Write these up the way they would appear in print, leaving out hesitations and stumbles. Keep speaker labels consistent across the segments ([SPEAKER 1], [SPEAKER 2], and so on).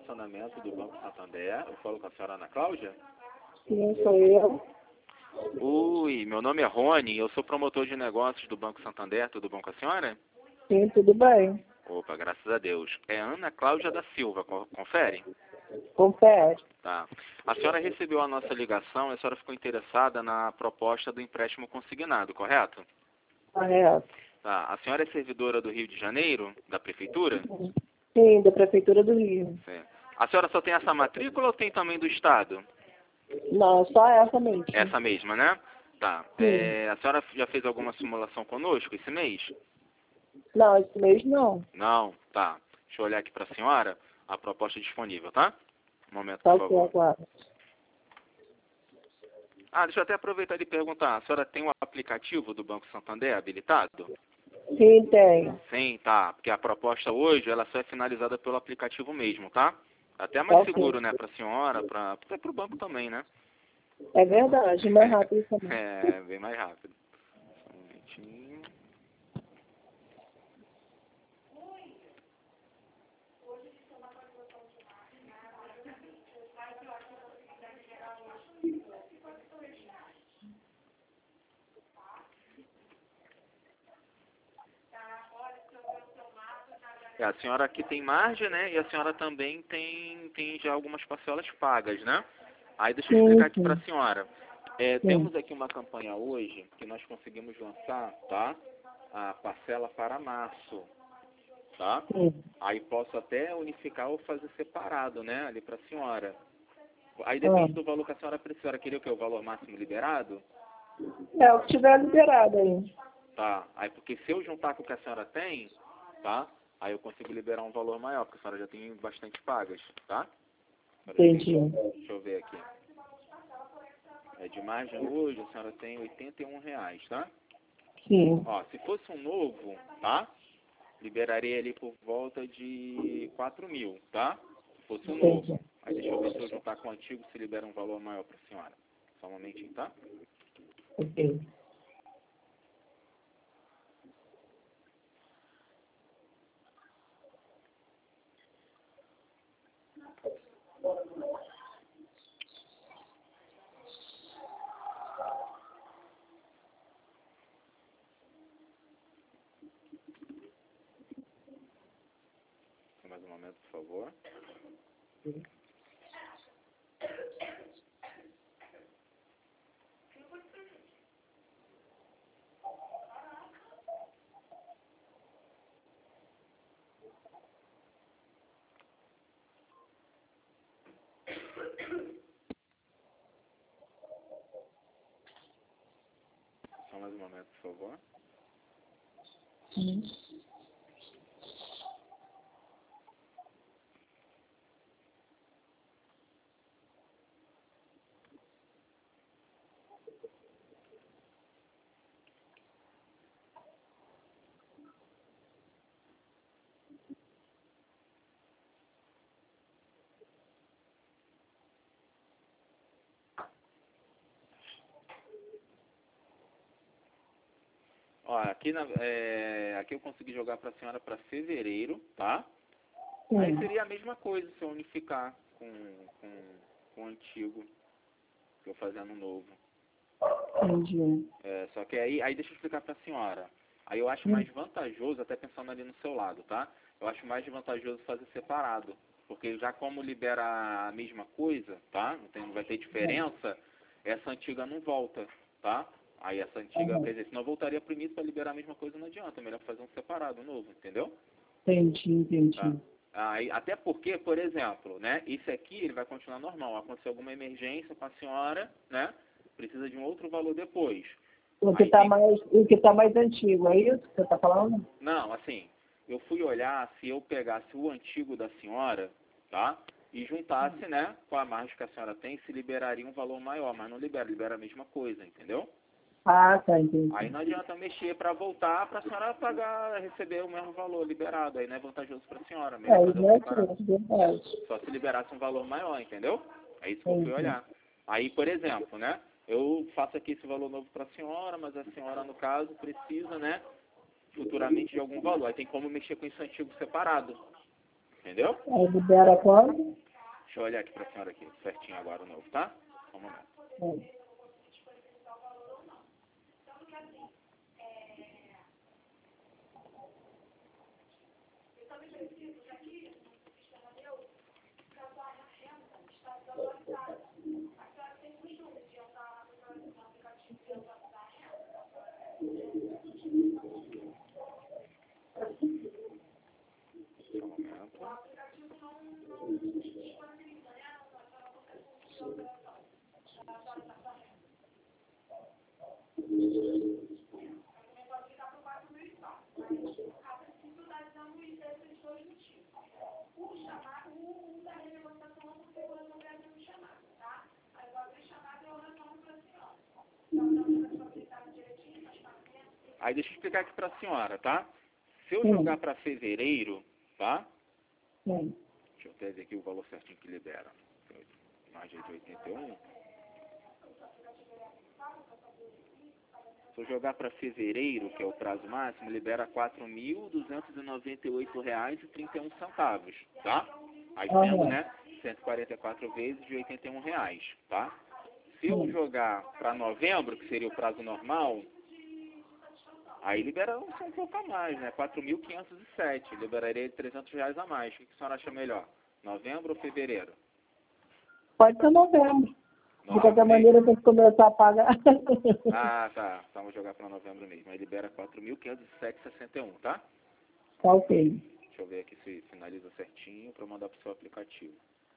[SPEAKER 1] relacionamento do Banco Santander. Eu falo com a senhora Ana Cláudia.
[SPEAKER 2] Sim, sou eu.
[SPEAKER 1] Oi, meu nome é Rony, eu sou promotor de negócios do Banco Santander. Tudo bom com a senhora?
[SPEAKER 2] Sim, tudo bem.
[SPEAKER 1] Opa, graças a Deus. É Ana Cláudia da Silva, confere?
[SPEAKER 2] Confere.
[SPEAKER 1] Tá. A senhora recebeu a nossa ligação e a senhora ficou interessada na proposta do empréstimo consignado, correto?
[SPEAKER 2] Correto.
[SPEAKER 1] Tá. A senhora é servidora do Rio de Janeiro, da Prefeitura?
[SPEAKER 2] Sim, da Prefeitura do Rio.
[SPEAKER 1] Sim. A senhora só tem essa matrícula ou tem também do Estado?
[SPEAKER 2] Não, só essa mesmo.
[SPEAKER 1] Essa mesma, né? Tá.
[SPEAKER 2] Sim.
[SPEAKER 1] A senhora já fez alguma simulação conosco esse mês?
[SPEAKER 2] Não, esse mês não.
[SPEAKER 1] Não? Tá. Deixa eu olhar aqui para a senhora a proposta disponível, tá? Um momento,
[SPEAKER 2] Tá
[SPEAKER 1] por
[SPEAKER 2] o que
[SPEAKER 1] favor.
[SPEAKER 2] agora?
[SPEAKER 1] Deixa eu até aproveitar e perguntar. A senhora tem o aplicativo do Banco Santander habilitado?
[SPEAKER 2] Sim, tem.
[SPEAKER 1] Sim, tá. Porque a proposta hoje, ela só é finalizada pelo aplicativo mesmo, tá? Até
[SPEAKER 2] Tá
[SPEAKER 1] mais
[SPEAKER 2] ok.
[SPEAKER 1] seguro, né, para a senhora, até para o banco também, né?
[SPEAKER 2] É verdade, mais rápido também.
[SPEAKER 1] É, bem mais rápido. Só um momentinho. A senhora aqui tem margem, né? E a senhora também tem já algumas parcelas pagas, né? Aí deixa eu explicar aqui para a
[SPEAKER 2] Sim.
[SPEAKER 1] senhora.
[SPEAKER 2] Sim.
[SPEAKER 1] Temos aqui uma campanha hoje que nós conseguimos lançar, tá? A parcela para março, tá?
[SPEAKER 2] Sim.
[SPEAKER 1] Aí posso até unificar ou fazer separado, né? Ali para a senhora. Aí
[SPEAKER 2] Ah.
[SPEAKER 1] depende do valor que a senhora precisa. A senhora queria o quê? O valor máximo liberado?
[SPEAKER 2] É o que tiver liberado aí.
[SPEAKER 1] Tá. Aí porque se eu juntar com o que a senhora tem, tá? Aí eu consigo liberar um valor maior, porque a senhora já tem bastante pagas, tá?
[SPEAKER 2] Entendi.
[SPEAKER 1] Deixa eu ver aqui. De margem hoje, a senhora tem R$ 81, tá?
[SPEAKER 2] Sim.
[SPEAKER 1] Ó, se fosse um novo, tá? Liberaria ali por volta de 4.000, tá? Se fosse um
[SPEAKER 2] Entendi.
[SPEAKER 1] novo. Aí deixa eu ver se eu juntar com o antigo, se libera um valor maior para a senhora. Só um momentinho, tá?
[SPEAKER 2] Ok.
[SPEAKER 1] Só mais um momento, por favor. Só mais um momento, por favor.
[SPEAKER 2] Sim.
[SPEAKER 1] Ó, aqui eu consegui jogar para a senhora para fevereiro, tá? Aí
[SPEAKER 2] Sim.
[SPEAKER 1] seria a mesma coisa se eu unificar com o antigo, que eu fazendo novo.
[SPEAKER 2] Entendi.
[SPEAKER 1] Só que aí deixa eu explicar para a senhora. Aí eu acho mais vantajoso, até pensando ali no seu lado, tá? Eu acho mais vantajoso fazer separado. Porque já como libera a mesma coisa, tá? Não vai ter diferença, essa antiga não volta, tá? Aí essa antiga, quer dizer, se não voltaria para o início para liberar a mesma coisa, não adianta. É melhor fazer um separado, novo, entendeu?
[SPEAKER 2] Entendi.
[SPEAKER 1] Tá? Aí, até porque, por exemplo, né? Esse aqui, ele vai continuar normal. Aconteceu alguma emergência com a senhora, né? Precisa de um outro valor depois.
[SPEAKER 2] O que tá mais antigo, é isso que você tá falando?
[SPEAKER 1] Não, assim, eu fui olhar se eu pegasse o antigo da senhora, tá? E juntasse, né, com a margem que a senhora tem, se liberaria um valor maior, mas não libera a mesma coisa, entendeu?
[SPEAKER 2] Ah, tá, entendi.
[SPEAKER 1] Aí não adianta mexer para voltar para a senhora pagar, receber o mesmo valor liberado, aí não é vantajoso para a senhora, melhor fazer um separado.
[SPEAKER 2] Verdade.
[SPEAKER 1] Só se liberasse um valor maior, entendeu? É isso que eu fui
[SPEAKER 2] Entendi.
[SPEAKER 1] olhar. Aí, por exemplo, né, eu faço aqui esse valor novo para a senhora, mas a senhora, no caso, precisa, né, futuramente de algum valor. Aí tem como mexer com isso antigo separado. Entendeu?
[SPEAKER 2] Aí libera quando?
[SPEAKER 1] Deixa eu olhar aqui para a senhora aqui, certinho agora o novo, tá? Só um momento.
[SPEAKER 2] É.
[SPEAKER 1] Só um momento. Aí deixa eu explicar aqui para a senhora, tá? Se eu jogar para fevereiro, tá?
[SPEAKER 2] Sim.
[SPEAKER 1] Deixa eu até ver aqui o valor certinho que libera. Margem de 81. Se eu jogar para fevereiro, que é o prazo máximo, libera R$ 4.298,31, tá? Aí sendo, né, 144 vezes de R$ 81, tá? Se eu jogar para novembro, que seria o prazo normal, aí libera um pouco a mais, né? 4.507. Liberaria R$ 300 a mais. O que a senhora acha melhor? Novembro ou fevereiro?
[SPEAKER 2] Pode ser novembro. De qualquer
[SPEAKER 1] Novembro
[SPEAKER 2] maneira, tem que começar a pagar.
[SPEAKER 1] Ah, tá. Então vou jogar para novembro mesmo. Aí libera 4.507,61, tá?
[SPEAKER 2] Tá ok.
[SPEAKER 1] Deixa eu ver aqui se finaliza certinho para mandar para o seu aplicativo.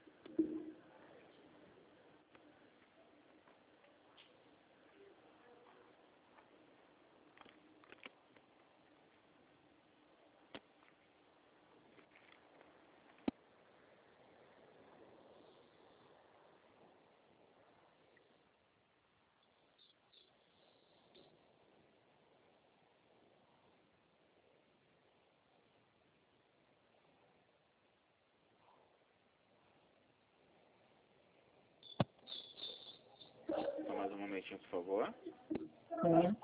[SPEAKER 1] Só mais um momentinho, por favor.
[SPEAKER 2] É.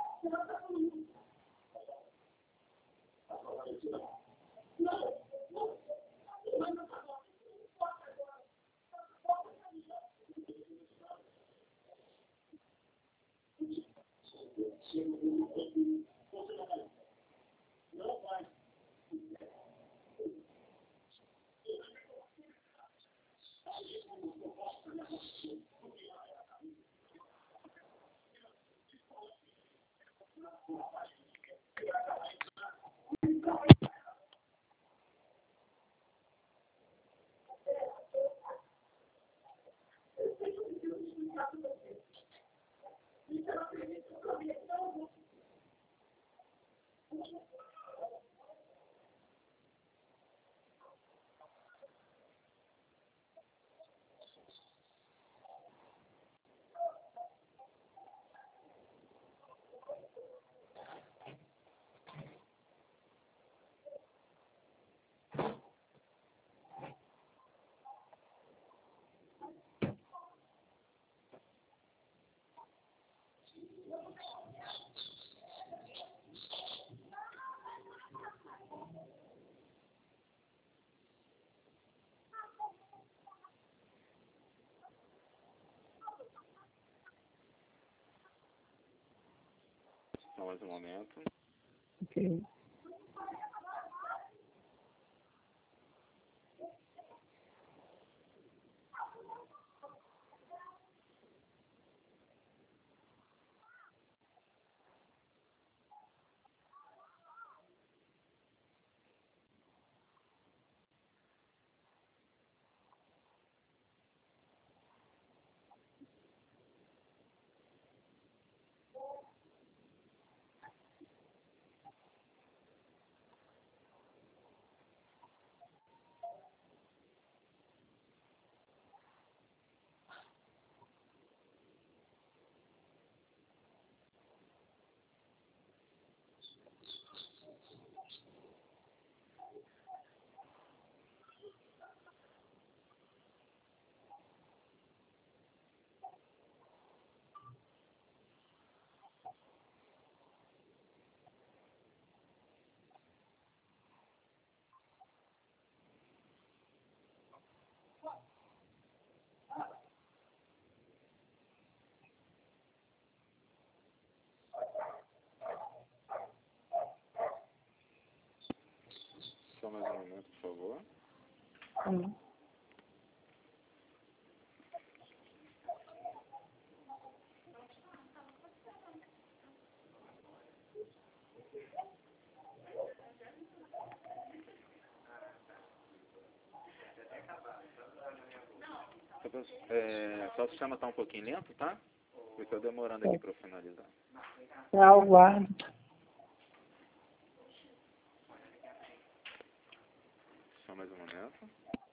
[SPEAKER 1] Só mais um momento.
[SPEAKER 2] Ok.
[SPEAKER 1] Só mais um momento, por favor.
[SPEAKER 2] Hum.
[SPEAKER 1] Só o sistema está um pouquinho lento, tá? Eu estou demorando aqui para eu finalizar.
[SPEAKER 2] Eu guardo.
[SPEAKER 1] Só mais um momento.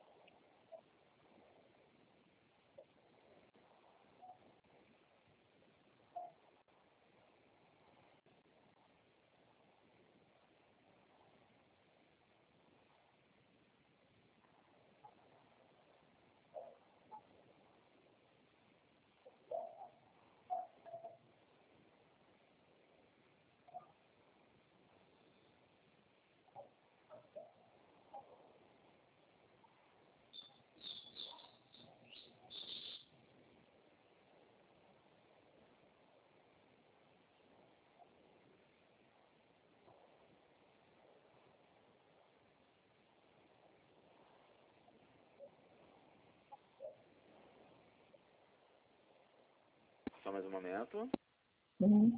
[SPEAKER 1] Só mais um momento.
[SPEAKER 2] Hum.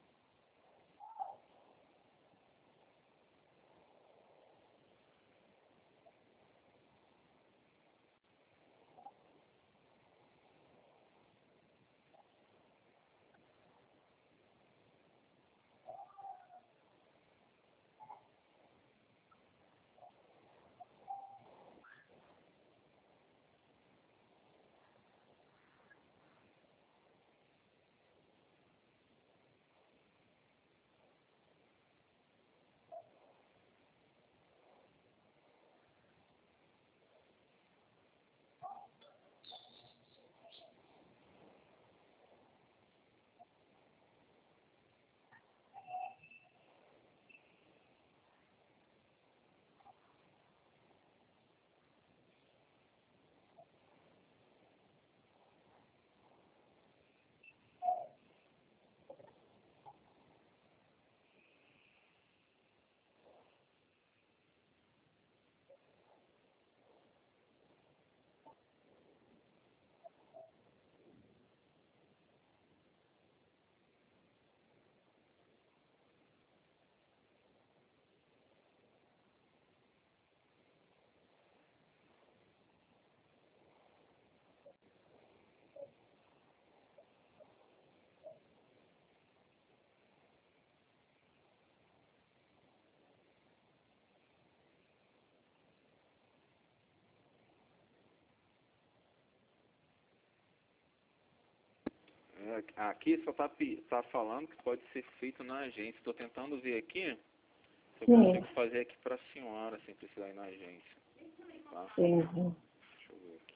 [SPEAKER 1] Aqui só tá falando que pode ser feito na agência. Estou tentando ver aqui se eu
[SPEAKER 2] Sim.
[SPEAKER 1] consigo fazer aqui para a senhora, sem precisar ir na agência. Tá?
[SPEAKER 2] Sim.
[SPEAKER 1] Deixa eu ver aqui.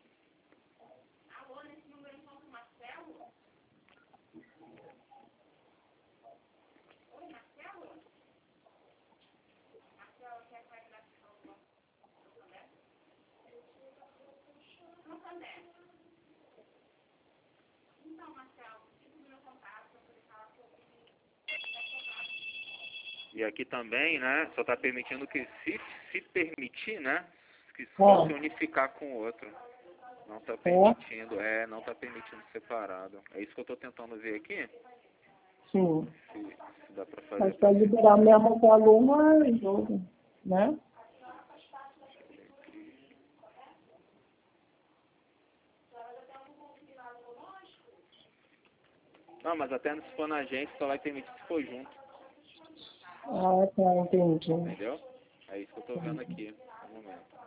[SPEAKER 1] E aqui também, né, só está permitindo que, se permitir, né, que só se unificar com o outro. Não está permitindo, não está permitindo separado. É isso que eu estou tentando ver aqui.
[SPEAKER 2] Sim.
[SPEAKER 1] Se dá para fazer.
[SPEAKER 2] Mas para liberar mesmo com o aluno é jogo, né?
[SPEAKER 1] Não, mas até se for na agência só vai permitir se for junto.
[SPEAKER 2] Ah, tá, entendi.
[SPEAKER 1] Entendeu? É isso que eu estou vendo aqui no momento.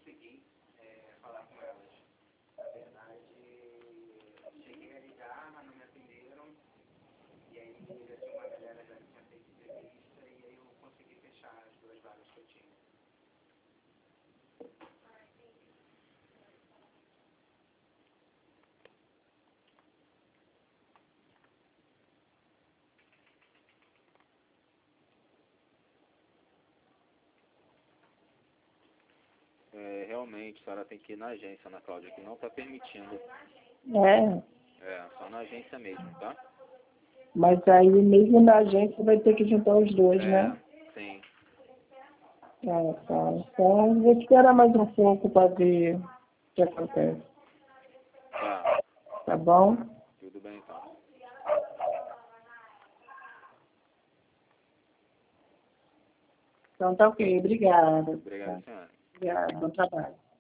[SPEAKER 3] consegui falar com elas. Na verdade, cheguei a ligar, mas não me atenderam. E aí já tinha uma galera já que tinha feito entrevista e aí eu consegui fechar as 2 vagas que eu tinha.
[SPEAKER 1] Realmente, a senhora tem que ir na agência, Ana Cláudia, que não está permitindo. Só na agência mesmo, tá?
[SPEAKER 2] Mas aí mesmo na agência vai ter que juntar os dois, né?
[SPEAKER 1] Sim.
[SPEAKER 2] Tá. Então vou esperar mais um pouco para ver o que acontece.
[SPEAKER 1] Tá.
[SPEAKER 2] Tá bom?
[SPEAKER 1] Tudo bem, então.
[SPEAKER 2] Então tá ok, obrigada.
[SPEAKER 1] Obrigado, senhora.
[SPEAKER 2] Obrigada, bom trabalho.